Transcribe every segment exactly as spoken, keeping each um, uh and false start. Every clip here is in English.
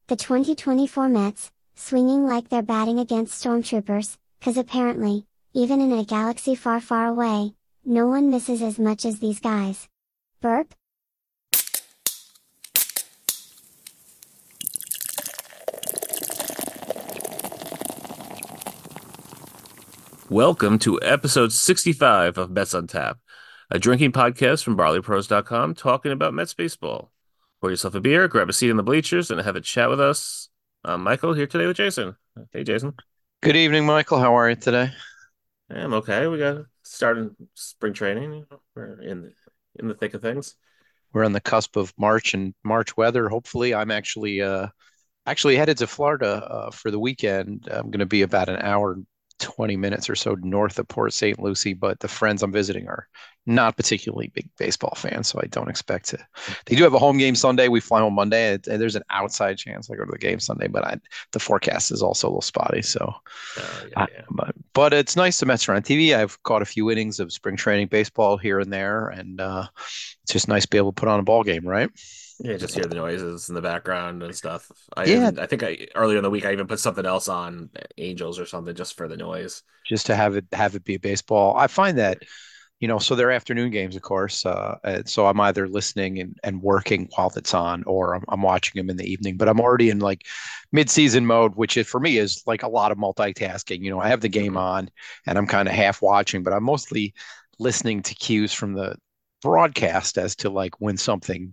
The twenty twenty-four Mets, swinging like they're batting against stormtroopers, 'cause apparently, even in a galaxy far far away, no one misses as much as these guys. Burp? Welcome to episode sixty-five of Mets on Tap, a drinking podcast from barley pros dot com talking about Mets baseball. Pour yourself a beer, grab a seat in the bleachers, and have a chat with us. I'm Michael here today with Jason. Hey, Jason. Good evening, Michael. How are you today? I'm okay. We got starting spring training. You know, We're in the, in the thick of things. We're on the cusp of March and March weather. Hopefully, I'm actually uh actually headed to Florida uh, for the weekend. I'm going to be about an hour and twenty minutes or so north of Port Saint Lucie, but the friends I'm visiting are not particularly big baseball fans, so I don't expect to. They do have a home game Sunday. We fly home Monday, and there's an outside chance I go to the game Sunday, but I, the forecast is also a little spotty, so Uh, yeah, I, yeah. but, but it's nice the Mets are on T V. I've caught a few innings of spring training baseball here and there, and uh, it's just nice to be able to put on a ball game, right? Yeah, just hear the noises in the background and stuff. I Yeah, even, I think I earlier in the week I even put something else on, Angels or something, just for the noise. just to have it have it be a baseball. I find that, you know, so they're afternoon games, of course. Uh, and so I'm either listening and, and working while it's on, or I'm, I'm watching them in the evening. But I'm already in like mid-season mode, which is, for me is like a lot of multitasking. You know, I have the game Mhm. on and I'm kind of half watching, but I'm mostly listening to cues from the broadcast as to like when something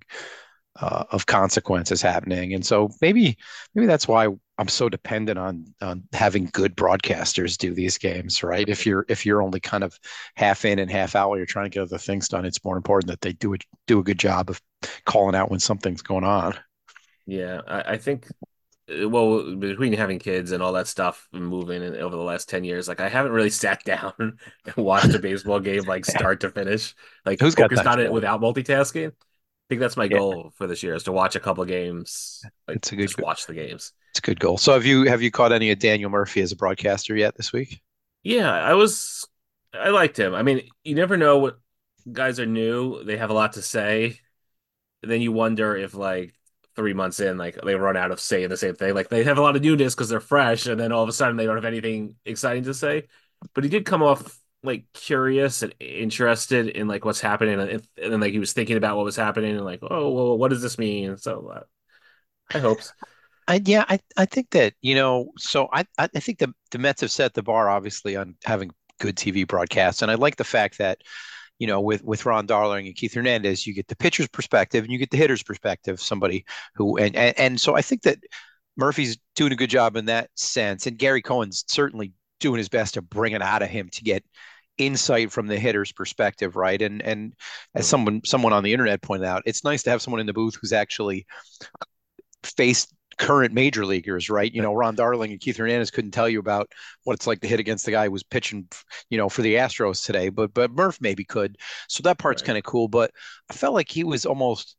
uh, of consequence is happening. And so maybe maybe that's why I'm so dependent on on having good broadcasters do these games, right? If you're if you're only kind of half in and half out while you're trying to get other things done, it's more important that they do it do a good job of calling out when something's going on. Yeah, I, I think uh, well, between having kids and all that stuff and moving and over the last ten years, like I haven't really sat down and watched a baseball game like start to finish, like Who's got focused time on for it that? without multitasking. I think that's my Yeah, goal for this year is to watch a couple games, like it's a good just watch the games. it's a good goal. So have you have you caught any of Daniel Murphy as a broadcaster yet this week? Yeah, I was I liked him. I mean, you never know what guys are new. They have a lot to say. And then you wonder if like three months in, like they run out of saying the same thing. Like they have a lot of newness because they're fresh, and then all of a sudden they don't have anything exciting to say. But he did come off like curious and interested in like what's happening, and, and then like he was thinking about what was happening, and like, oh, well, what does this mean? So uh, I hopes. I, yeah, I, I think that, you know, so I, I I think the, the Mets have set the bar obviously on having good T V broadcasts. And I like the fact that, you know, with, with Ron Darling and Keith Hernandez, you get the pitcher's perspective and you get the hitter's perspective, somebody who, and, and, and so I think that Murphy's doing a good job in that sense. And Gary Cohen's certainly doing his best to bring it out of him to get insight from the hitter's perspective, right? And, and as Mhm. someone, someone on the internet pointed out, it's nice to have someone in the booth who's actually faced current major leaguers, right? You know, Ron Darling and Keith Hernandez couldn't tell you about what it's like to hit against the guy who was pitching, you know, for the Astros today, but but Murph maybe could. So that part's Right. kind of cool. But I felt like he was almost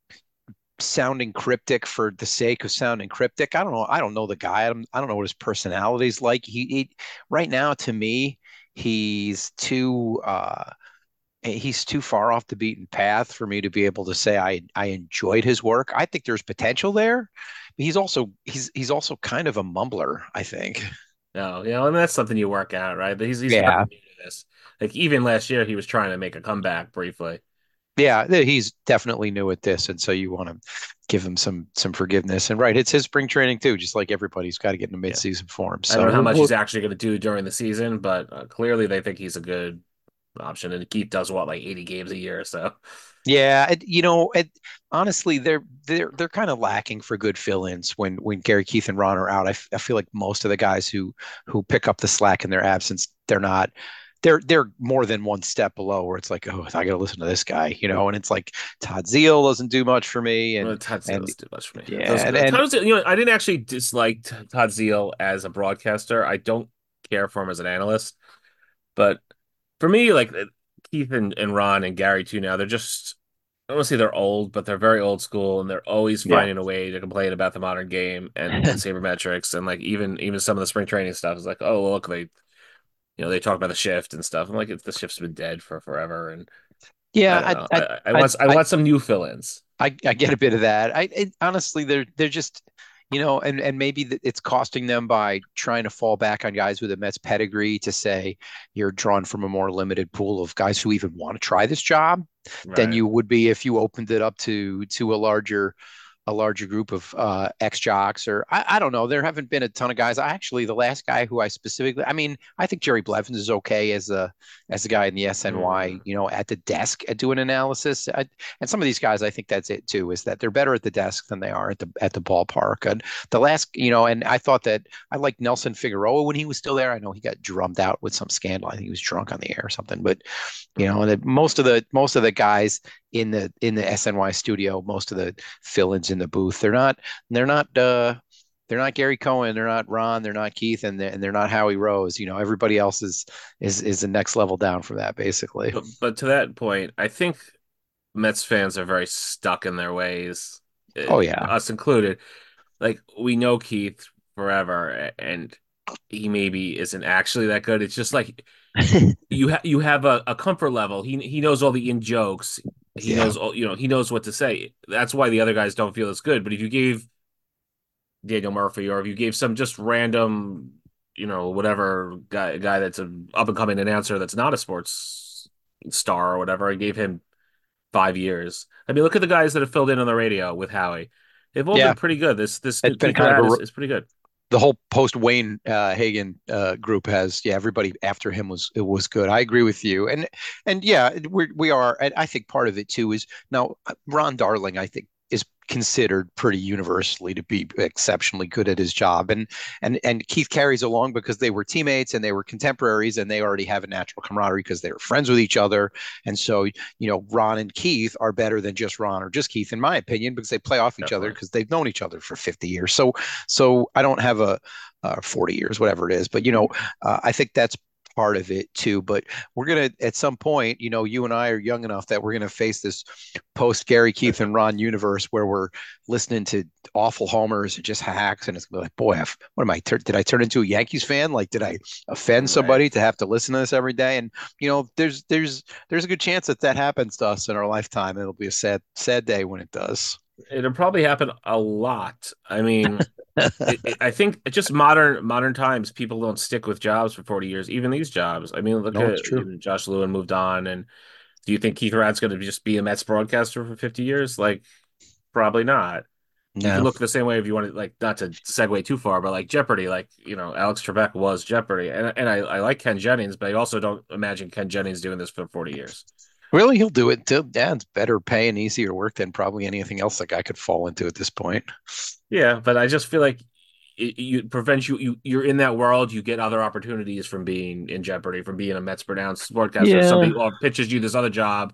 sounding cryptic for the sake of sounding cryptic. I don't know. I don't know the guy. I don't, I don't know what his personality's like. He, he right now to me, he's too uh he's too far off the beaten path for me to be able to say I I enjoyed his work. I think there's potential there, but he's also he's he's also kind of a mumbler, I think. No, you know, and that's something you work out, right? But he's he's very Yeah. new to this. Like even last year, he was trying to make a comeback briefly. Yeah, he's definitely new at this, and so you want to give him some some forgiveness. And right, it's his spring training too, just like everybody's got to get in a Yeah. midseason form. I don't So know how we'll, much we'll, he's actually going to do during the season, but uh, clearly they think he's a good option. And Keith does what, like eighty games a year. So, yeah, it, you know, it, honestly, they're they're they're kind of lacking for good fill-ins when when Gary, Keith, and Ron are out. I, f- I feel like most of the guys who who pick up the slack in their absence, they're not. They're they're more than one step below where it's like, oh, I got to listen to this guy, you know. And it's like Todd Zeal doesn't do much for me, well, and Todd Zeal and doesn't do much for me. Those, yeah, and, and Todd Zeal, you know, I didn't actually dislike Todd Zeal as a broadcaster. I don't care for him as an analyst, but for me, like uh, Keith and, and Ron and Gary too now, they're just, I don't want to say they're old, but they're very old school and they're always yeah. finding a way to complain about the modern game and the sabermetrics and like even even some of the spring training stuff is like, oh, look, they, you know, they talk about the shift and stuff. I'm like, the shift's been dead for forever. And I Yeah, don't I, know. I, I, I I, want I I, want some new fill-ins. I, I get a bit of that. I, it, honestly, they're they're just You know, and and maybe th- it's costing them by trying to fall back on guys with a Mets pedigree to say you're drawn from a more limited pool of guys who even want to try this job than Right. you would be if you opened it up to to a larger a larger group of uh, ex jocks, or I, I don't know. There haven't been a ton of guys. I actually, the last guy who I specifically, I mean, I think Jerry Blevins is okay as a as a guy in the S N Y, Mm. you know, at the desk at doing analysis. I, and some of these guys, I think that's it too, is that they're better at the desk than they are at the at the ballpark. And the last, you know, and I thought that I liked Nelson Figueroa when he was still there. I know he got drummed out with some scandal. I think he was drunk on the air or something. But you know, that most of the most of the guys in the in the S N Y studio, most of the fill-ins in the booth, they're not they're not uh they're not Gary Cohen, they're not Ron, they're not Keith, and they're, and they're not Howie Rose. You know, everybody else is is is the next level down from that, basically. But but to that point, I think Mets fans are very stuck in their ways, uh, Oh yeah. us included. Like we know Keith forever, and he maybe isn't actually that good. It's just like you ha you have a, a comfort level. He he knows all the in jokes. He Yeah. knows all, you know, he knows what to say. That's why the other guys don't feel as good. But if you gave Daniel Murphy, or if you gave some just random, you know, whatever guy guy that's an up and coming announcer that's not a sports star or whatever, and gave him five years. I mean, look at the guys that have filled in on the radio with Howie. They've all been Yeah. pretty good. This this It's new been Keith kind of Rad a is, is pretty good. the whole post Wayne uh, Hagen uh, group has, yeah, everybody after him was it was good. I agree with you, and and yeah, we we are. And I think part of it too is now Ron Darling, I think, is considered pretty universally to be exceptionally good at his job, and and and Keith carries along because they were teammates and they were contemporaries and they already have a natural camaraderie because they were friends with each other, and so you know Ron and Keith are better than just Ron or just Keith in my opinion because they play off each other Definitely. because they've known each other for fifty years. So so I don't have a uh, forty years, whatever it is. But, you know, uh, I think that's part of it too. But we're going to, at some point, you know, you and I are young enough that we're going to face this post Gary, Keith, and Ron universe where we're listening to awful homers and just hacks. And it's going to be like, boy, I've, what am I? Tur- did I turn into a Yankees fan? Like, did I offend Right. somebody to have to listen to this every day? And, you know, there's, there's, there's a good chance that that happens to us in our lifetime. It'll be a sad, sad day when it does. It'll probably happen a lot. I mean, it, it, I think it's just modern modern times. People don't stick with jobs for forty years, even these jobs. I mean, look No, it's at, true. you know, Josh Lewin moved on, and do you think Keith Rad's going to just be a Mets broadcaster for fifty years? Like, probably not. You can No. look the same way if you want to, like, not to segue too far, but like Jeopardy, like, you know, Alex Trebek was Jeopardy, and and I, I like Ken Jennings, but I also don't imagine Ken Jennings doing this for forty years. Really, he'll do it too. Yeah, it's better pay and easier work than probably anything else that guy could fall into at this point. Yeah, but I just feel like it, you prevents you, you you're in that world. You get other opportunities from being in Jeopardy, from being a Mets pronounced sportscaster. Somebody Yeah. or pitches you this other job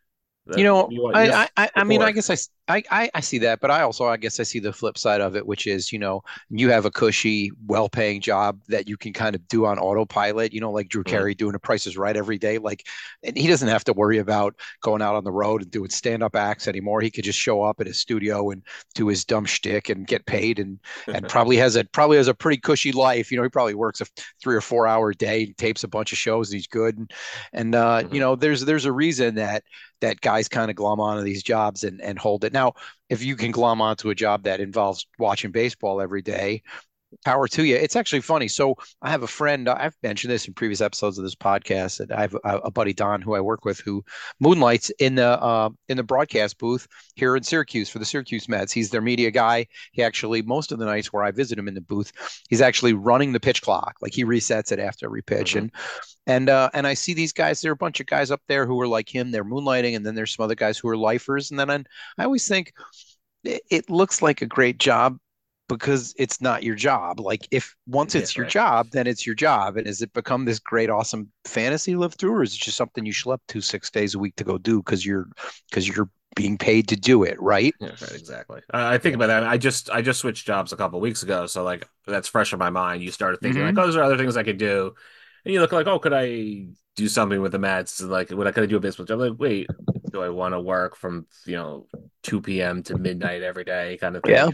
You that know, you want you I, just I, I mean, I support. guess I, I, I I see that, but I also, I guess I see the flip side of it, which is, you know, you have a cushy, well-paying job that you can kind of do on autopilot, you know, like Drew Mm, Carey doing a Price is Right every day. Like, and he doesn't have to worry about going out on the road and doing stand-up acts anymore. He could just show up at his studio and do his dumb shtick and get paid, and and probably has a probably has a pretty cushy life. You know, he probably works a three or four hour day and tapes a bunch of shows. And he's good, and and uh, you mhm. know, there's there's a reason that that guys kind of glom onto these jobs and, and hold it. Now, if you can glom onto a job that involves watching baseball every day, power to you. It's actually funny. So I have a friend. I've mentioned this in previous episodes of this podcast. That I have a, a buddy Don who I work with who moonlights in the uh, in the broadcast booth here in Syracuse for the Syracuse Mets. He's their media guy. He actually most of the nights where I visit him in the booth, he's actually running the pitch clock. Like he resets it after every pitch. Mhm. And and uh, and I see these guys. There are a bunch of guys up there who are like him. They're moonlighting, and then there's some other guys who are lifers. And then I, I always think it, it looks like a great job because it's not your job. Like if once Yeah, it's your right. job, then it's your job. And has it become this great, awesome fantasy to live through, or is it just something you schlep to six days a week to go do because you're because you're being paid to do it, right? Yeah, right, exactly. I, I think Yeah. about that. I just I just switched jobs a couple of weeks ago, so like that's fresh in my mind. You started thinking like, Mm-hmm. oh, those are other things I could do, and you look like, oh, could I do something with the Mets? Like, what I could I do a baseball job? Like, wait, do I want to work from you know two p m to midnight every day, kind of Yeah. thing?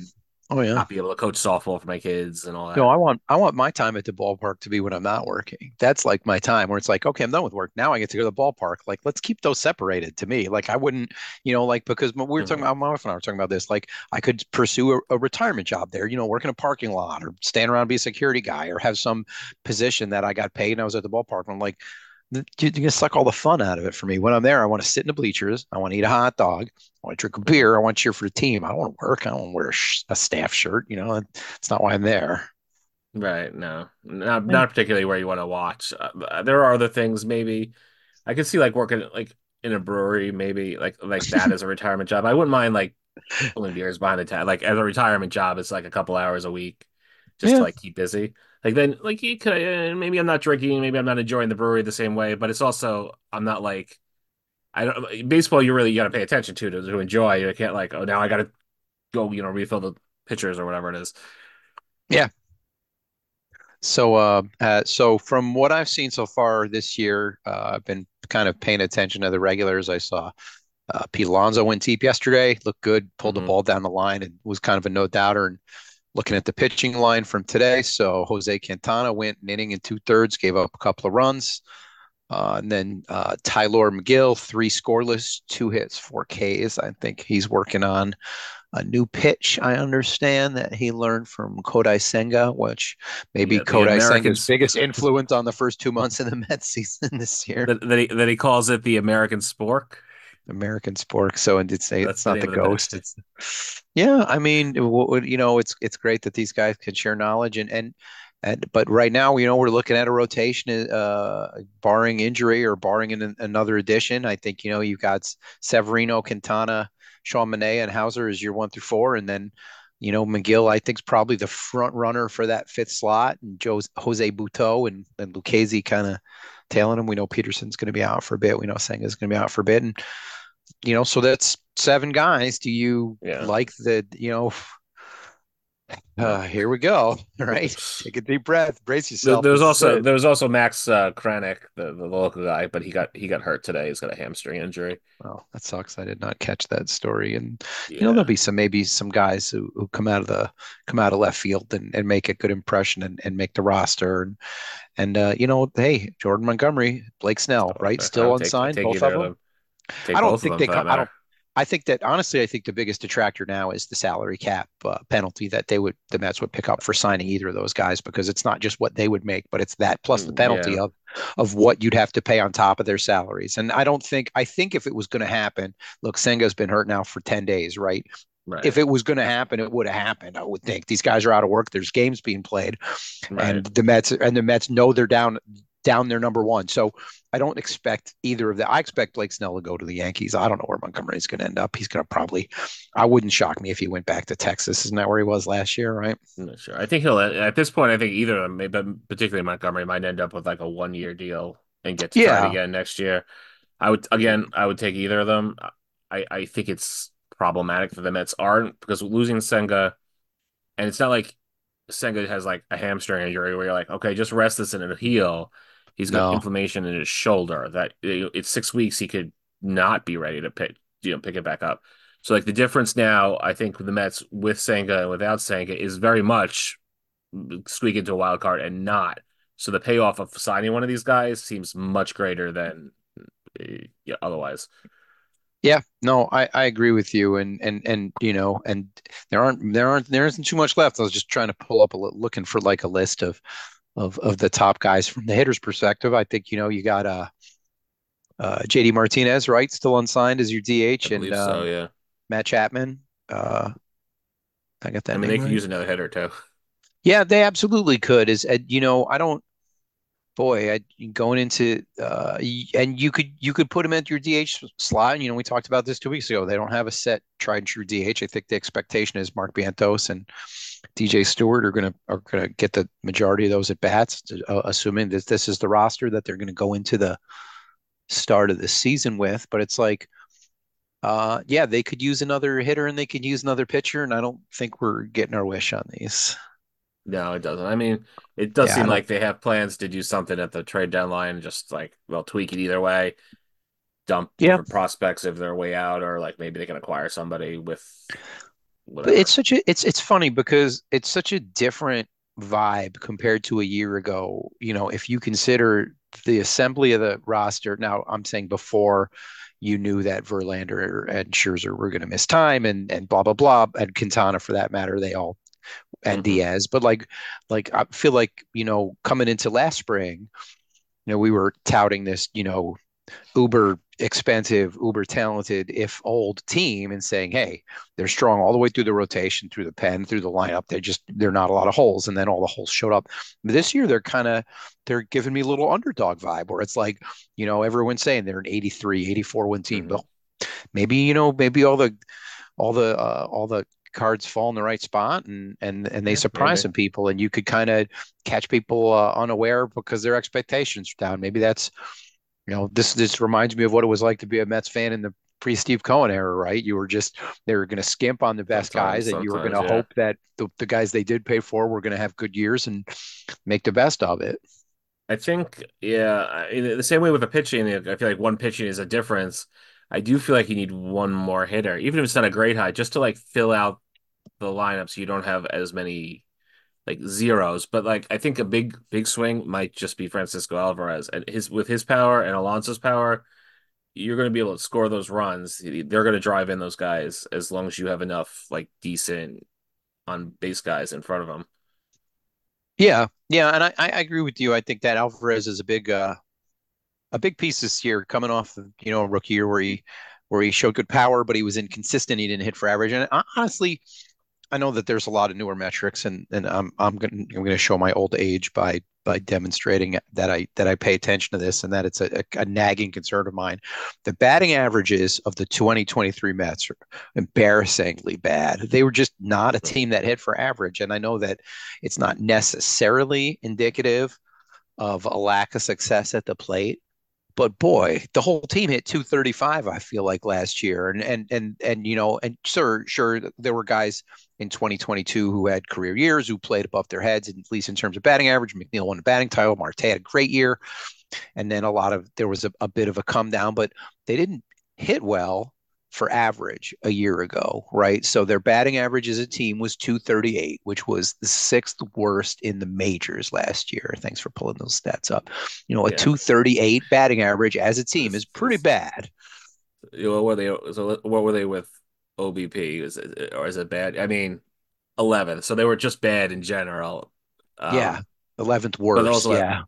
Oh yeah. not be able to coach softball for my kids and all No, that. I want I want my time at the ballpark to be when I'm not working. That's like my time where it's like, okay, I'm done with work. Now I get to go to the ballpark. Like, let's keep those separated to me. Like, I wouldn't, you know, like because we were talking Mhm. about my wife and I were talking about this. Like, I could pursue a, a retirement job there, you know, work in a parking lot or stand around and be a security guy or have some position that I got paid and I was at the ballpark. And I'm like, th- you're gonna suck all the fun out of it for me. When I'm there, I want to sit in the bleachers. I want to eat a hot dog. I want to drink a Mhm. beer. I want to cheer for the team. I don't want to work. I don't want to wear a, sh- a staff shirt. You know, it's not why I'm there. Right, no, not Yeah. not particularly where you want to watch. Uh, there are other things maybe I could see like working like in a brewery, maybe like like that as a retirement job. I wouldn't mind like pulling beers behind the tab. Like as a retirement job, it's like a couple hours a week just to Yeah. like keep busy. Like then like you could uh, maybe I'm not drinking, maybe I'm not enjoying the brewery the same way, but it's also I'm not like I don't baseball. You really got to pay attention to to, to enjoy. You can't like oh now I got to go you know refill the pitchers or whatever it is. Yeah. So, uh, uh, so from what I've seen so far this year, uh, I've been kind of paying attention to the regulars. I saw uh, Pete Alonso went deep yesterday, looked good, pulled the Hmm. ball down the line, and was kind of a no doubter. And looking at the pitching line from today, so Jose Quintana went an inning and two thirds, gave up a couple of runs. Uh, and then uh, Tyler McGill, three scoreless, two hits, four Ks. I think he's working on a new pitch. I understand that he learned from Kodai Senga, which maybe Yeah, the Kodai Senga's Americans biggest influence on the first two months of the Mets season this year. that that he, that he calls it the American spork. American Spork. So and it's That's it's the not name the of the ghost. pitch. It's yeah. I mean, you know, it's it's great that these guys can share knowledge and and and but right now, you know, we're looking at a rotation, uh, barring injury or barring an, another addition. I think you know you've got Severino, Quintana, Sean Manaea, and Hauser as your one through four, and then you know McGill I think is probably the front runner for that fifth slot, and Joe's Jose Buto and and Lucchesi kind of tailing him. We know Peterson's going to be out for a bit. We know Senga's going to be out for a bit, and you know, so that's seven guys. Do you Yeah. like the, you know, No. uh, here we go, right? Take a deep breath, brace There, yourself. there's This is also it. there's also Max uh, Kranick, the, the local guy, but he got he got hurt today. He's got a hamstring injury. Well, that sucks. I did not catch that story. And you know, there'll Yeah. be some maybe some guys who, who come out of the come out of left field and, and make a good impression and, and make the roster. And and uh, you know, hey, Jordan Montgomery, Blake Snell, So right? I I Still would take I unsigned, take both of either of them. them. Take I don't both of think them they for come. that I matter. don't. I think that honestly, I think the biggest detractor now is the salary cap uh, penalty that they would the Mets would pick up for signing either of those guys because it's not just what they would make, but it's that plus the Mm, penalty yeah. of of what you'd have to pay on top of their salaries. And I don't think I think if it was going to happen, look, Senga's been hurt now for ten days, right? Right. If it was going to happen, it would have happened. I would think these guys are out of work. There's games being played, Right. and the Mets and the Mets know they're down down their number one. So I don't expect either of them. I expect Blake Snell to go to the Yankees. I don't know where Montgomery's going to end up. He's going to probably. I wouldn't shock me if he went back to Texas. Isn't that where he was last year? Right? I'm not sure. I think he'll at this point. I think either of them, maybe particularly Montgomery, might end up with like a one year deal and get to try it Yeah. again next year. I would again. I would take either of them. I I think it's problematic for the Mets aren't because losing Senga, and it's not like Senga has like a hamstring injury where you're like, okay, just rest this and it'll heal. He's got No. inflammation in his shoulder that it's six weeks he could not be ready to pick, you know, pick it back up. So like the difference now, I think with the Mets with Senga and without Senga is very much squeak into a wild card and not. So the payoff of signing one of these guys seems much greater than uh, yeah, otherwise. Yeah. No. I I agree with you. And and and you know, and there aren't there aren't there isn't too much left. I was just trying to pull up a looking for like a list of of of the top guys from the hitter's perspective. I think you know you got uh uh, J D Martinez, right? Still unsigned as your I D H, and believe so, um, yeah. Matt Chapman. Uh, I got I that mean, name they could right. use another hitter too. Yeah, they absolutely could. Is uh, you know, I don't. Boy, I, going into uh, y- and you could you could put him at your D H slot. You know, we talked about this two weeks ago. They don't have a set tried and true D H. I think the expectation is Mark Bantos and D J Stewart are gonna are gonna get the majority of those at bats, uh, assuming that this is the roster that they're gonna go into the start of the season with. But it's like Uh, yeah, they could use another hitter and they could use another pitcher, and I don't think we're getting our wish on these. No, it doesn't. I mean, it does Yeah, I seem don't. like they have plans to do something at the trade deadline, just like, well, tweak it either way, dump Yeah, different prospects if they're way out, or like maybe they can acquire somebody with. But it's whatever. such a it's it's funny because it's such a different vibe compared to a year ago. You know, if you consider the assembly of the roster, now I'm saying before you knew that Verlander and Scherzer were going to miss time and and blah blah blah, and Quintana for that matter, they all and Hmm. Diaz. But like like I feel like, you know, coming into last spring, you know, we were touting this, you know, uber expensive, uber talented, if old team and saying, hey, they're strong all the way through the rotation, through the pen, through the lineup. They just they're not a lot of holes, and then all the holes showed up. But this year they're kind of they're giving me a little underdog vibe where it's like, you know, everyone's saying they're an eighty-three, eighty-four win team. Hmm. But maybe, you know, maybe all the all the uh, all the cards fall in the right spot and and and they Yeah, surprise maybe. some people and you could kind of catch people uh, unaware because their expectations are down. Maybe that's you know, this this reminds me of what it was like to be a Mets fan in the pre-Steve Cohen era, right? You were just they were going to skimp on the best Sometimes, guys, and you were going sometimes, to yeah. hope that the, the guys they did pay for were going to have good years and make the best of it. I think, yeah, in the same way with the pitching, I feel like one pitching is a difference. I do feel like you need one more hitter, even if it's not a great high, just to like fill out the lineup so you don't have as many like zeros. But like I think a big big swing might just be Francisco Alvarez and his with his power and Alonso's power, you're going to be able to score those runs. They're going to drive in those guys as long as you have enough like decent on base guys in front of them. Yeah, yeah, and I, I agree with you. I think that Alvarez is a big uh, a big piece this year, coming off of, you know, a rookie year where he where he showed good power, but he was inconsistent. He didn't hit for average. And honestly, I know that there's a lot of newer metrics, and and I'm I'm gonna I'm gonna show my old age by by demonstrating that I that I pay attention to this and that it's a, a, a nagging concern of mine. The batting averages of the twenty twenty-three Mets are embarrassingly bad. They were just not a team that hit for average, and I know that it's not necessarily indicative of a lack of success at the plate, but boy, the whole team hit two thirty-five, I feel like last year. And and and and you know, and sure, sure, there were guys in twenty twenty-two who had career years who played above their heads, at least in terms of batting average. McNeil won the batting title. Marte had a great year, and then a lot of there was a, a bit of a come down, but they didn't hit well for average a year ago, right? So their batting average as a team was two thirty-eight, which was the sixth worst in the majors last year. Thanks for pulling those stats up. You know, a Yeah. two thirty-eight batting average as a team is It's, pretty it's, bad. you know, what were they? So what were they with O B P? Is it, or is it bad? I mean, eleventh. So they were just bad in general. Yeah, Um, eleventh but worst. also have Yeah.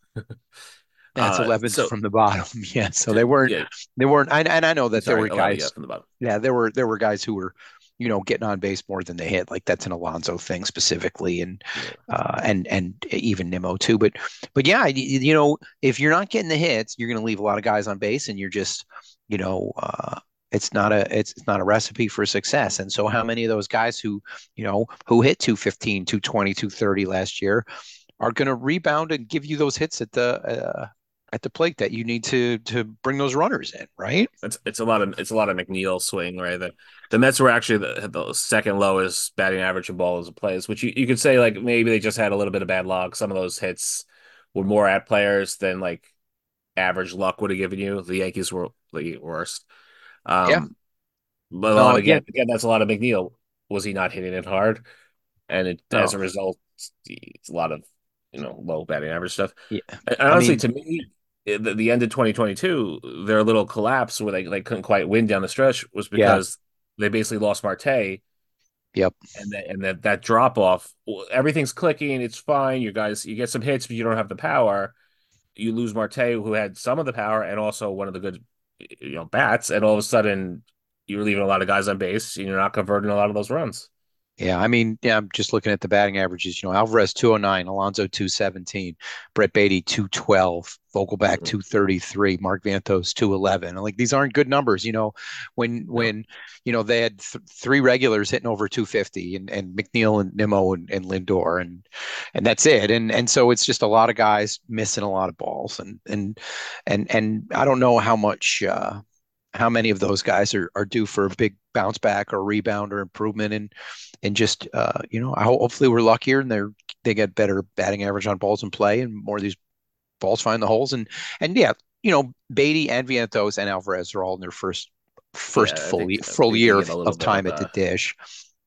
That's uh, eleventh so from the bottom. Yeah. So to, they weren't, yeah, they weren't, and, and I know that there sorry, were eleven. Yeah, guys, from the bottom. yeah, there were, there were guys who were, you know, getting on base more than they hit. Like that's an Alonso thing specifically. And, Yeah. uh, and, and even Nimmo too. But, but yeah, you, you know, if you're not getting the hits, you're going to leave a lot of guys on base and you're just, you know, uh, it's not a it's, it's not a recipe for success. And so how many of those guys who, you know, who hit two fifteen, two twenty, two thirty last year are going to rebound and give you those hits at the uh, at the plate that you need to to bring those runners in, right? It's it's a lot of it's a lot of McNeil swing, right? The the Mets were actually the, the second lowest batting average in balls of plays, which you, you could say like maybe they just had a little bit of bad luck. Some of those hits were more at players than like average luck would have given you. The Yankees were the worst. Yeah. Um, but a No, lot again, again, again, that's a lot of McNeil. Was he not hitting it hard? And it, as no. a result, it's a lot of you know low batting average stuff. Yeah. And I honestly, mean, to me, the, the end of twenty twenty-two, their little collapse where they, they couldn't quite win down the stretch was yeah. because they basically lost Marte, Yep. and that and that that drop off, everything's clicking, it's fine. You guys, you get some hits, but you don't have the power. You lose Marte, who had some of the power and also one of the good, you know, bats, and all of a sudden you're leaving a lot of guys on base, and you're not converting a lot of those runs. Yeah, I mean, yeah, I'm just looking at the batting averages. You know, Alvarez two oh nine, Alonso two seventeen, Brett Beatty two twelve, Vogelback Mm-mm. two thirty-three, Mark Vientos two eleven. Like these aren't good numbers, you know, when No, when you know they had th three regulars hitting over two fifty and and McNeil and Nimmo and, and Lindor and and that's it. And and so it's just a lot of guys missing a lot of balls and and and and I don't know how much uh how many of those guys are, are due for a big bounce back or rebound or improvement and and just uh, you know hopefully we're luckier and they're they get better batting average on balls in play and more of these balls find the holes and and yeah, you know, Beatty and Vientos and Alvarez are all in their first first yeah, I full think full they, they year get of, a little of bit time of at the uh dish.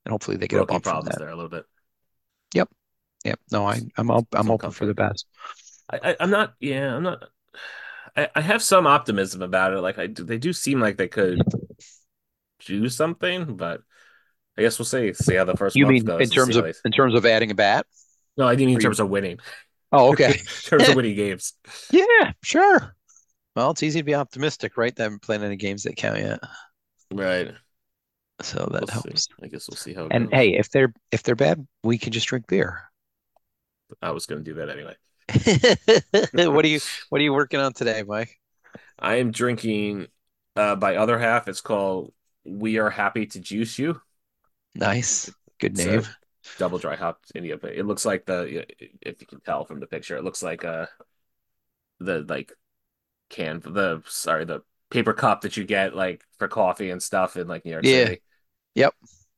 and hopefully they get a Rookie bump from problems that. there a little bit. Yep, yep. No, I, I'm up, I'm Some hoping for the comfort. best. I, I I'm not. Yeah, I'm not. I, I have some optimism about it. Like I do, they do seem like they could do something, but I guess we'll see. See how the first You month mean in goes and see terms how of they. in terms of adding a bat? No, I didn't mean in Or you? terms of winning. Oh, In okay. terms of winning games. Yeah, sure. Well, it's easy to be optimistic, right? They haven't played any games that count yet, Right. so We'll that see. helps. I guess we'll see how it And goes. hey, if they're if they're bad, we can just drink beer. I was going to do that anyway. What are you what are you working on today, Mike? I am drinking uh by other half. It's called We Are Happy to Juice You. Nice. Good It's name. a double dry hopped India, but it looks like the if you can tell from the picture, it looks like uh the like can the sorry the paper cup that you get like for coffee and stuff in like New York Yeah. City. Yep.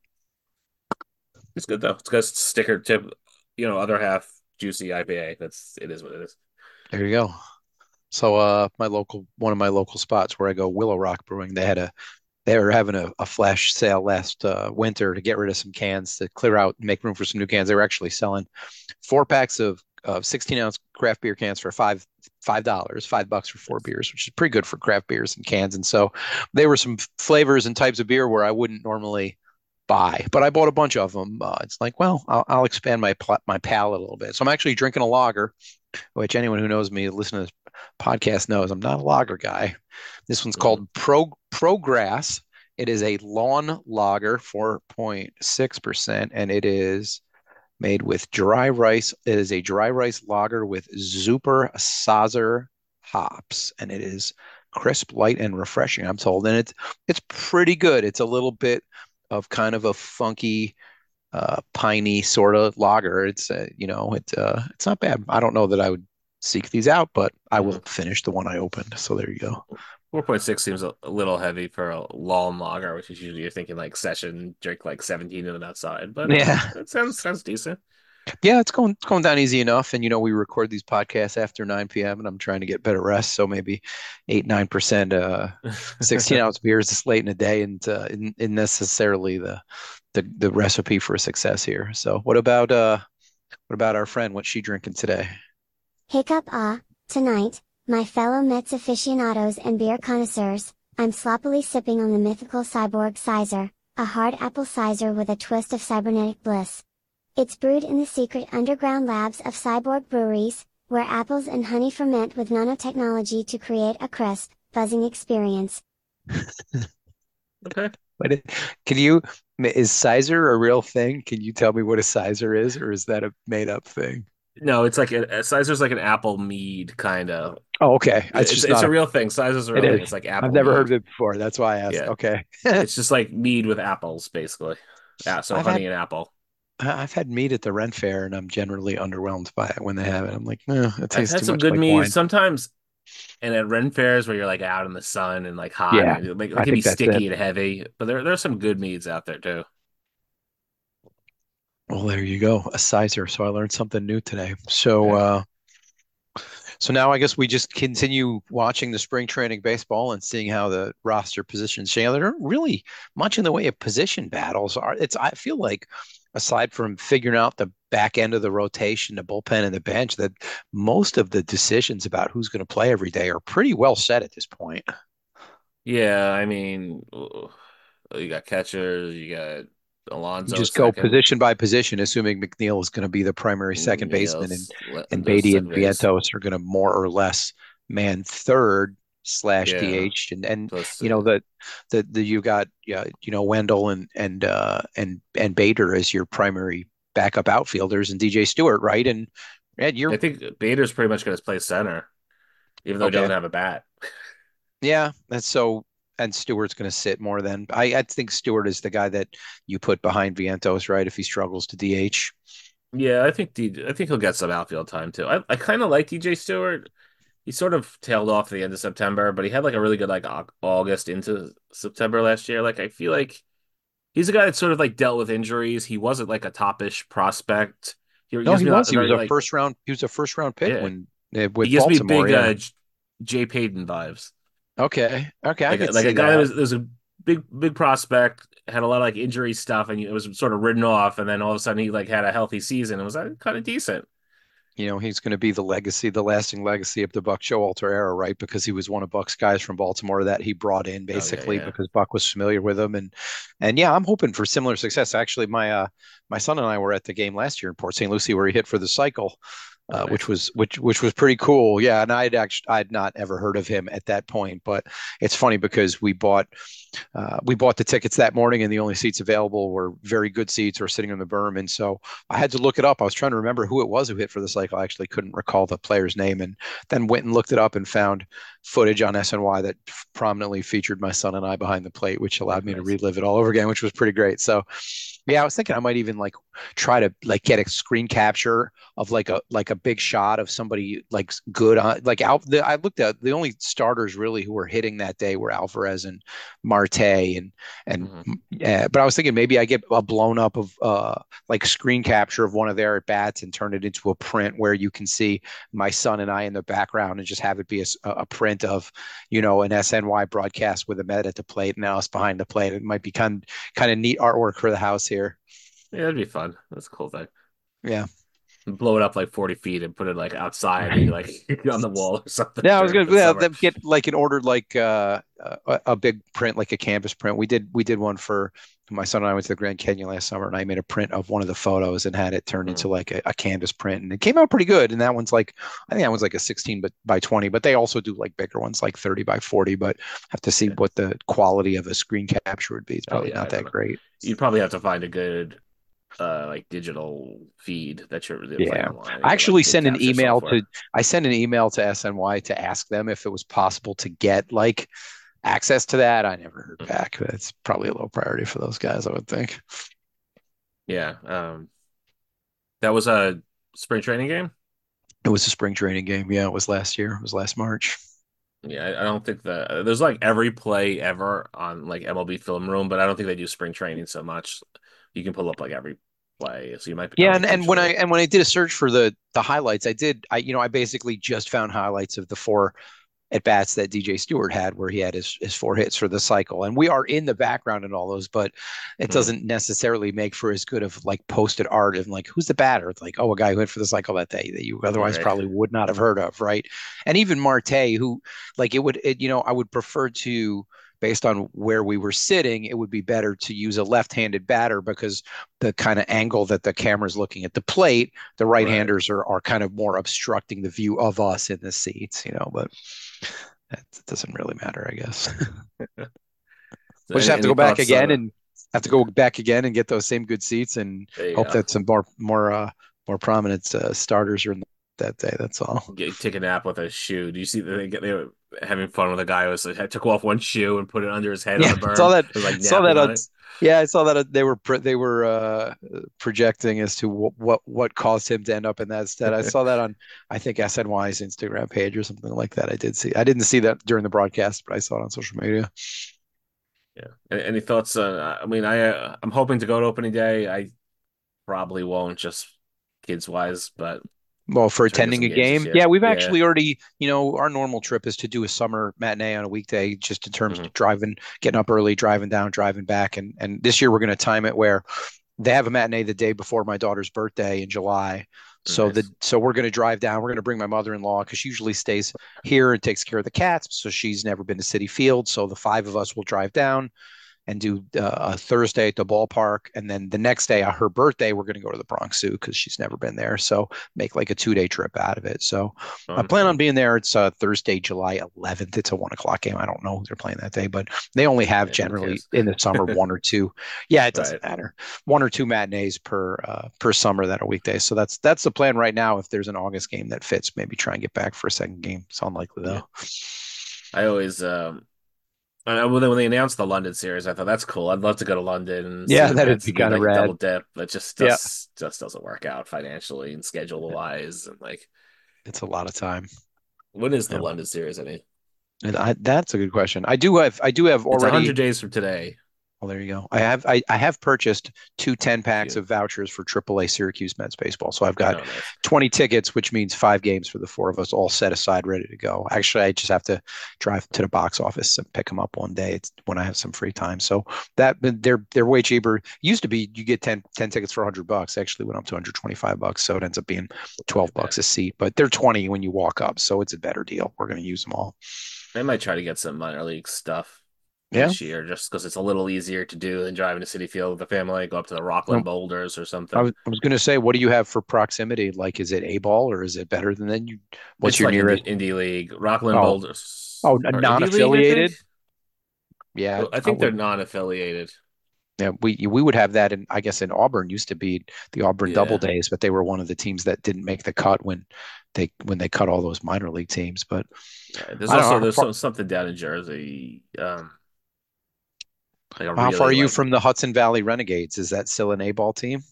It's good though. It's got a sticker tip, you know, other half juicy I P A. That's it is what it is. There you go. So uh my local one of my local spots where I go, Willow Rock Brewing, they had a they were having a, a flash sale last uh, winter to get rid of some cans to clear out and make room for some new cans. They were actually selling four packs of of sixteen ounce craft beer cans for five five dollars, five bucks for four beers, which is pretty good for craft beers and cans. And so they were some flavors and types of beer where I wouldn't normally buy, but I bought a bunch of them. Uh, it's like, well, I'll, I'll expand my pl- my palate a little bit. So I'm actually drinking a lager, which anyone who knows me, listen to this podcast knows I'm not a lager guy. This one's Mhm. called Pro Progress. It is a lawn lager, four point six percent, and it is made with dry rice. It is a dry rice lager with Super Sazer hops, and it is crisp, light, and refreshing, I'm told. And it's it's pretty good. It's a little bit of kind of a funky, uh, piney sort of lager. It's uh, you know, it's uh, it's not bad. I don't know that I would seek these out, but I will Mhm. finish the one I opened. So there you go. four point six seems a, a little heavy for a long lager, which is usually you're thinking like session, drink like seventeen of them outside, but uh, Yeah. it sounds sounds decent. Yeah, it's going it's going down easy enough. And you know, we record these podcasts after nine p m and I'm trying to get better rest. So maybe eight, nine percent uh sixteen ounce beers this late in the day and uh isn't, isn't necessarily the, the the recipe for success here. So what about uh what about our friend? What's she drinking today? Hiccup ah, tonight, my fellow Mets aficionados and beer connoisseurs, I'm sloppily sipping on the mythical Cyborg Sizer, a hard apple sizer with a twist of cybernetic bliss. It's brewed in the secret underground labs of Cyborg Breweries, where apples and honey ferment with nanotechnology to create a crisp, buzzing experience. Okay. What it, can you is sizer a real thing? Can you tell me what a sizer is, or is that a made up thing? No, it's like a, a Sizer's like an apple mead kind of. Oh, okay. It's It's just it's not a a. real thing. Sizer's a It real is. thing. It's like I've apple never heard mead. of it before. That's why I asked. Yeah. Okay. It's just like mead with apples, basically. Yeah, so I've honey had and apple. I've had meat at the Ren Fair, and I'm generally underwhelmed by it when they have it. I'm like, no, it I've tastes had too some much good like meads wine. sometimes, and at Ren fairs where you're like out in the sun and like hot, Yeah, and it, like, they I can be think that's it. sticky and heavy. But there there's some good meads out there too. Well, there you go, a sizer. So I learned something new today. So, Yeah. uh, so now I guess we just continue watching the spring training baseball and seeing how the roster positions change. There aren't really much in the way of position battles. Are it's I feel like aside from figuring out the back end of the rotation, the bullpen and the bench, that most of the decisions about who's going to play every day are pretty well set at this point. Yeah, I mean, uh, you got catchers, you got You Alonso at just go second, position by position, assuming McNeil is going to be the primary second baseman, and Niels, Le- and the Beatty and second base. Vientos are going to more or less man third slash Yeah, D H, and and plus you know uh, the the the you got yeah you know Wendell and and uh and and Bader as your primary backup outfielders, and D J Stewart, right? And and I you're think Bader's pretty much going to play center, even though he okay, doesn't have a bat. yeah. That's so. And Stewart's going to sit more than I, I think Stewart is the guy that you put behind Vientos, right? If he struggles to D H. Yeah, I think D, I think he'll get some outfield time too. I, I kind of like D J Stewart. He sort of tailed off at the end of September, but he had like a really good like Au- August into September last year. Like I feel like he's a guy that sort of like dealt with injuries. He wasn't like a top-ish prospect. He No, gives he me a was. He was very a like first round. He was a first round pick yeah. when uh, He with gives me Baltimore. big Yeah. uh J- Jay Payton vibes. Okay. Okay. I Like could like a see guy that that. was there's a big big prospect, had a lot of like injury stuff, and it was sort of written off. And then all of a sudden, he like had a healthy season. It was like, kind of decent. You know, he's going to be the legacy, the lasting legacy of the Buck Showalter era, right? Because he was one of Buck's guys from Baltimore that he brought in Oh yeah, basically yeah. because Buck was familiar with him, and and yeah, I'm hoping for similar success. Actually, my uh my son and I were at the game last year in Port Saint Lucie where he hit for the cycle, Oh uh, which nice. was which which was pretty cool. Yeah, and I'd actually I'd not ever heard of him at that point, but it's funny because we bought uh, we bought the tickets that morning, and the only seats available were very good seats or sitting on the berm. And so I had to look it up. I was trying to remember who it was who hit for the cycle. I actually couldn't recall the player's name, and then went and looked it up and found footage on S N Y that prominently featured my son and I behind the plate, which Oh, allowed me to nice. relive it all over again, which was pretty great. So yeah, I was thinking I might even like try to like get a screen capture of like a like a big shot of somebody like good on like Al, the, I looked at the only starters really who were hitting that day were Alvarez and Marte and and Hmm. yeah, but I was thinking maybe I get a blown up of uh like screen capture of one of their at bats and turn it into a print where you can see my son and I in the background and just have it be a, a print of you know an S N Y broadcast with a Met at the plate and us behind the plate. It might be kind kind of neat artwork for the house here. Yeah, that'd be fun. That's a cool thing. Yeah. Blow it up like forty feet and put it like outside, maybe like on the wall or something Yeah, I was during gonna the yeah, summer. them get like an ordered like uh, a, a big print, like a canvas print. We did we did one for my son and I went to the Grand Canyon last summer, and I made a print of one of the photos and had it turned Mhm. into like a, a canvas print, and it came out pretty good. And that one's like I think that one's like a sixteen but by twenty, but they also do like bigger ones, like thirty by forty. But have to see Yeah. what the quality of a screen capture would be. It's Oh probably yeah, not I don't that know. great. You'd probably have to find a good uh like digital feed that you're playing Yeah. online, I like actually good sent an capture email to software. I sent an email to S N Y to ask them if it was possible to get like access to that. I never heard Mhm. back. It's probably a low priority for those guys, I would think. Yeah. Um, that was a spring training game. It was a spring training game. Yeah, it was last year. It was last March. Yeah, I, I don't think the there's like every play ever on like M L B Film Room, but I don't think they do spring training so much. You can pull up like every play, so you might be. I Yeah, might and, be and when I true. and when I did a search for the the highlights, I did I you know I basically just found highlights of the four at bats that D J Stewart had, where he had his his four hits for the cycle, and we are in the background in all those, but it Hmm. doesn't necessarily make for as good of like posted art and like who's the batter? It's like oh, a guy who hit for the cycle that day that you All otherwise right. probably would not have heard of, right? And even Marte, who like it would it, you know I would prefer to. Based on where we were sitting, it would be better to use a left-handed batter because the kind of angle that the camera's looking at the plate, the Right. right-handers are, are kind of more obstructing the view of us in the seats, you know. But that doesn't really matter, I guess. So We'll just any have to any go back thoughts on again uh, and have to go back again and get those same good seats and there you hope go. that some more more uh, more prominent uh, starters are in that day. That's all. Get, take a nap with a shoe. Do you see that they get they were having fun with a guy who was like, took off one shoe and put it under his head on Yeah, the saw berm. that. It was like Saw that napping on on. it. Yeah, I saw that uh, they were pro- they were uh, projecting as to what, what what caused him to end up in that state. I saw that on I think S N Y's Instagram page or something like that. I did see. I didn't see that during the broadcast, but I saw it on social media. Yeah. Any, any thoughts? Uh, I mean, I uh, I'm hoping to go to opening day. I probably won't, just kids wise, but Well, for try to get attending some a games this game, year. yeah, we've Yeah. actually already, you know, our normal trip is to do a summer matinee on a weekday, just in terms Hmm. of driving, getting up early, driving down, driving back, and and this year we're going to time it where they have a matinee the day before my daughter's birthday in July. So the Nice. so we're going to drive down. We're going to bring my mother-in-law because she usually stays here and takes care of the cats. So she's never been to City Field. So the five of us will drive down and do uh, a Thursday at the ballpark. And then the next day, on her birthday, we're going to go to the Bronx Zoo because she's never been there. So make like a two day trip out of it. So I Fun. plan Yeah. on being there. It's uh, Thursday, July eleventh. It's a one o'clock game. I don't know who they're playing that day, but they only have Yeah, who generally cares? in the summer one or two. Yeah, it Right. doesn't matter. One or two matinees per uh, per summer that are weekdays. So that's that's the plan right now. If there's an August game that fits, maybe try and get back for a second game. It's unlikely Yeah. though. I always um I, when they when they announced the London series, I thought that's cool. I'd love to go to London and see Yeah, the that'd Mets be and do kind of like a double rad. dip, but just Yeah, just just doesn't work out financially and schedule wise. And like, it's a lot of time. when is the Yeah. London series? I mean, And I, that's a good question. I do have I do have it's a already hundred days from today. Well, there you go. I have I, I have purchased two ten A packs few. of vouchers for triple A Syracuse men's baseball. So I've got Oh, nice. twenty tickets, which means five games for the four of us all set aside, ready to go. Actually, I just have to drive to the box office and pick them up one day. It's when I have some free time. So that they're they're way cheaper. Used to be you get ten ten tickets for one hundred bucks. Actually went up to one hundred twenty-five bucks. So it ends up being Not too twelve bad. bucks a seat, but they're twenty when you walk up. So it's a better deal. We're going to use them all. I might try to get some minor league stuff Yeah. this year just because it's a little easier to do than driving to City Field with the family. Go up to the Rockland Boulders or I something. was, I was going to say, what do you have for proximity? Like, is it A ball or is it better than then you? What's It's your like indie nearest? indie league. Rockland Oh, Boulders oh, or indie league, I think. non-affiliated. Yeah, Well, I I think they're would. non-affiliated. Yeah, we we would have that in, I guess, in Auburn used to be the Auburn Double Yeah. Days, but they were one of the teams that didn't make the cut when they when they cut all those minor league teams. But Yeah. There's I don't know also how there's far, some something down in Jersey, um, like a how far really are you like from the Hudson Valley Renegades? Is that still an A ball team?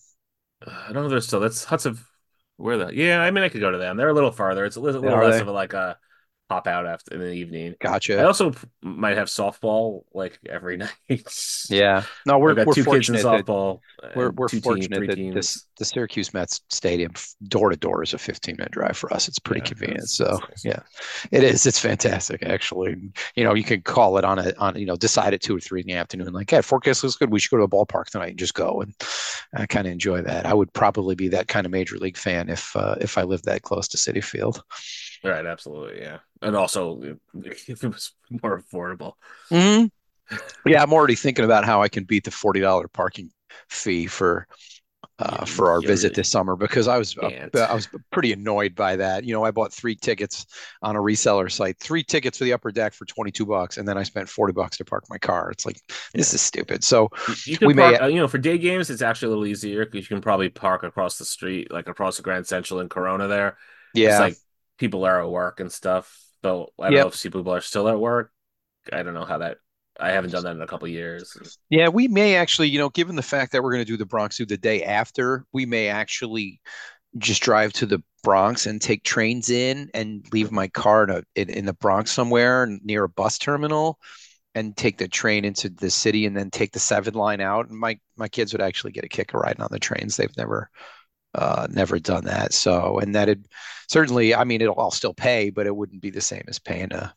I don't know. If There's still that's Hudson. Where the yeah. I mean, I could go to them. They're a little farther. It's a little, little Are less they? of a like a pop out after in the evening. I Gotcha. also might have softball like every night. Yeah. No, I've we're got we're two kids in fortunate that softball We're and we're two teams, fortunate three that this teams. the Syracuse Mets Stadium door to door is a fifteen minute drive for us. It's pretty Yeah, convenient. that's So that's nice. yeah, it is. It's fantastic actually. You know, you can call it on a on you know decide at two or three in the afternoon. Like, yeah, forecast looks good. We should go to the ballpark tonight and just go. And I kind of enjoy that. I would probably be that kind of major league fan if uh, if I lived that close to Citi Field. Right, absolutely, yeah. And also, if it was more affordable, hmm Yeah, I'm already thinking about how I can beat the forty dollar parking fee for yeah, uh, you, for our you visit really this summer because I was uh, can't. I was pretty annoyed by that. You know, I bought three tickets on a reseller site, three tickets for the upper deck for twenty-two bucks, and then I spent forty bucks to park my car. It's like this Yeah. is stupid. So You, you can we park, may, uh, you know, for day games, it's actually a little easier because you can probably park across the street, like across the Grand Central in Corona there. It's yeah, like people are at work and stuff. So I don't know yep, if see people are still at work. I don't know how that, I haven't done that in a couple of years. yeah, we may actually, you know, given the fact that we're going to do the Bronx Zoo the day after, we may actually just drive to the Bronx and take trains in and leave my car in, a, in, in the Bronx somewhere near a bus terminal and take the train into the city and then take the seven line out. And my my kids would actually get a kick of riding on the trains. They've never uh never done that. So and that it certainly, I mean, it'll I'll still pay, but it wouldn't be the same as paying a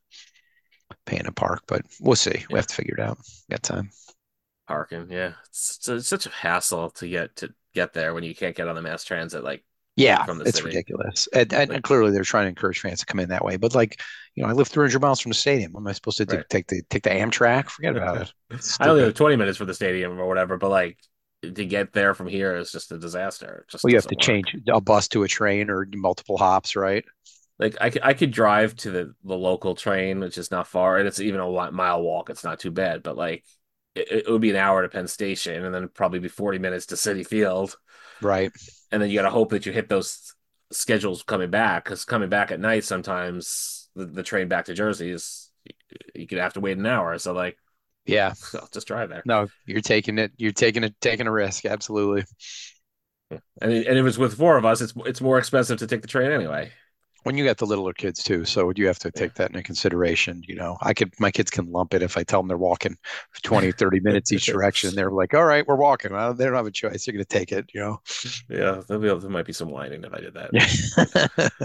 paying a park. But we'll see. We Yeah, have to figure it out. Got time. parking. Yeah, it's, it's such a hassle to get to get there when you can't get on the mass transit like Yeah, from the it's city. ridiculous. And, and, Like, and clearly they're trying to encourage fans to come in that way. But like, you know, I live three hundred miles from the stadium. What am I supposed to do? right. Take the take the Amtrak? Forget about it. It's I only stupid. have twenty minutes for the stadium or whatever, but like to get there from here is just a disaster. It just Well, you have to doesn't work. change a bus to a train or multiple hops, right? Like I could, I could drive to the, the local train, which is not far, and it's even a li- mile walk. It's not too bad, but like it, it would be an hour to Penn Station, and then probably be forty minutes to City Field, Right. and then you got to hope that you hit those schedules coming back, because coming back at night sometimes the, the train back to Jersey is you could have to wait an hour. So like, Yeah. I'll just drive there. No, you're taking it. You're taking it, taking a risk. Absolutely. Yeah. And and if it was with four of us, it's it's more expensive to take the train anyway. When you got the littler kids too, so you have to Yeah. take that into consideration. You know, I could, my kids can lump it if I tell them they're walking twenty, thirty minutes each direction. They're like, all right, we're walking. Well, they don't have a choice. They're going to take it, you know? Yeah, there'll be, there might be some whining if I did that. Yeah.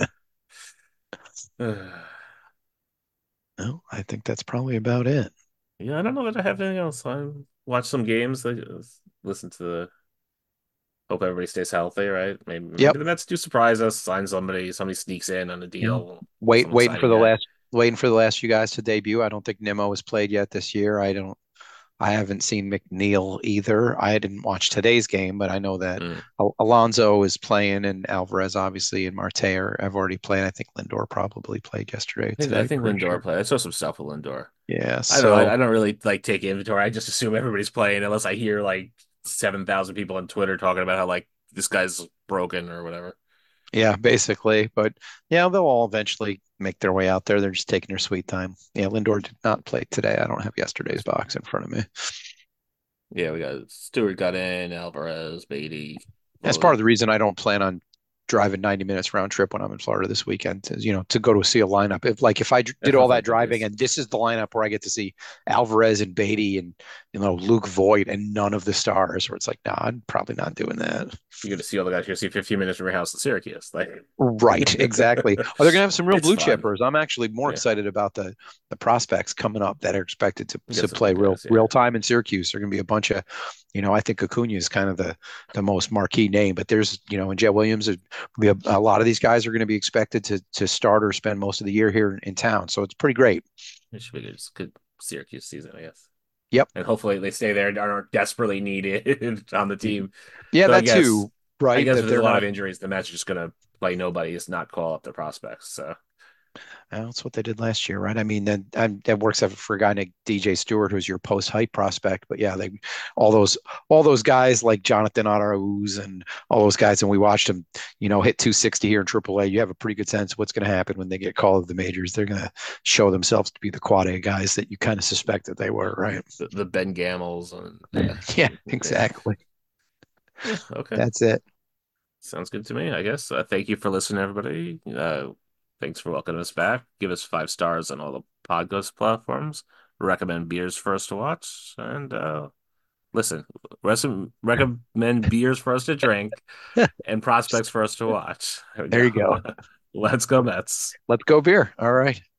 No, I think that's probably about it. Yeah, I don't know that I have anything else. I watch some games. Like, uh, listen to the. Hope everybody stays healthy, right? Maybe maybe Yep. the Mets do surprise us, sign somebody, somebody sneaks in on a You know, deal, wait, some waiting for exciting the guy. last, waiting for the last few guys to debut. I don't think Nimmo has played yet this year. I don't, I haven't seen McNeil either. I didn't watch today's game, but I know that Mm. Al- Alonso is playing and Alvarez obviously and Marte are, have already played. I think Lindor probably played yesterday, I think I today, think pretty Lindor sure. played. I saw some stuff with Lindor. Yeah. I don't know. I, So I don't really like take inventory. I just assume everybody's playing unless I hear like seven thousand people on Twitter talking about how like this guy's broken or whatever. yeah, basically, but yeah, they'll all eventually make their way out there. They're just taking their sweet time. Yeah, Lindor did not play today. I don't have yesterday's box in front of me. Yeah, we got Stewart got in, Alvarez, Beatty, That's part of the Vogt. reason I don't plan on driving ninety minutes round trip when I'm in Florida this weekend to, you know, to go to see a lineup. If like if I did all that driving and this is the lineup where I get to see Alvarez and Beatty and, you know, Luke Voigt and none of the stars, where it's like, nah, I'm probably not doing that. You're going to see all the guys. You're going to see fifteen minutes from your house in Syracuse. Like, right, exactly. Oh, they're going to have some real it's blue fun. chippers. I'm actually more Yeah. excited about the the prospects coming up that are expected to, We to got some play good real guys, yeah. real time in Syracuse. They're going to be a bunch of, you know, I think Acuna is kind of the the most marquee name, but there's, you know, and Jet Williams, we have a lot of these guys are going to be expected to to start or spend most of the year here in, in town. So it's pretty great. It should be good. It's a good Syracuse season, I guess. Yep. And hopefully they stay there and aren't desperately needed on the team. Yeah, So I that guess, too. Right. I guess that if there's they're a lot not, of injuries, the Mets are just going to play nobody, is not call up their prospects. So well, that's what they did last year, right? I mean, that and that works out for a guy named D J Stewart, who's your post hype prospect. But yeah, they all those all those guys like Jonathan Arauz and all those guys, and we watched them, you know, hit two sixty here in triple A. You have a pretty good sense of what's going to happen when they get called to the majors. They're going to show themselves to be the quad A guys that you kind of suspected they were, right? the, the Ben Gamels and yeah, yeah, exactly. Yeah, okay, that's it. Sounds good to me. I guess. Uh, thank you for listening, everybody. Uh, Thanks for welcoming us back. Give us five stars on all the podcast platforms. Recommend beers for us to watch. And uh, listen, recommend beers for us to drink and prospects for us to watch. There you go. Let's go, Mets. Let's go beer. All right.